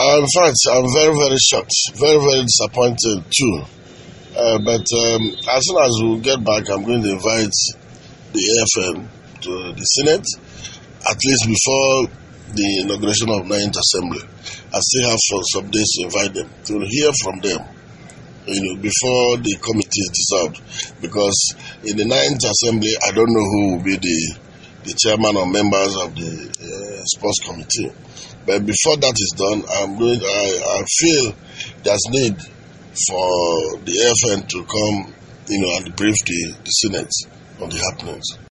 In fact, I'm very, very shocked, very, very disappointed too. But as soon as we get back, I'm going to invite the AFN to the Senate, at least before the inauguration of 9th Assembly. I still have some days to invite them, to hear from them, before the committee is dissolved. Because in the 9th Assembly, I don't know who will be the chairman or members of the sports committee. But before that is done, I feel there's need for the AFN to come, and brief the Senate on the happenings.